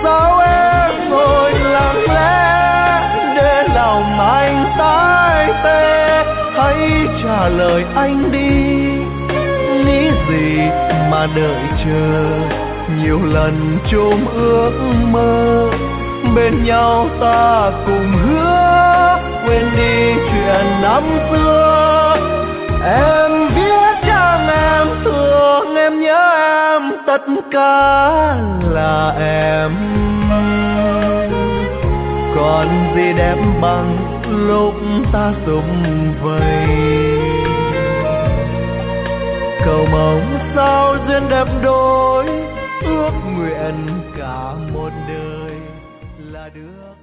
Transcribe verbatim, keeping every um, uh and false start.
sao em ngồi lặng lẽ để lòng anh tái tê? Hãy trả lời anh đi, nghĩ gì mà đợi chờ, nhiều lần chôm ước mơ bên nhau ta cùng hứa quên đi chuyện năm xưa. Em biết rằng em thương em nhớ em, tất cả là em. Còn gì đẹp bằng lúc ta sum vầy, cầu mong sao duyên đẹp đôi, ước nguyện cả một đời là được.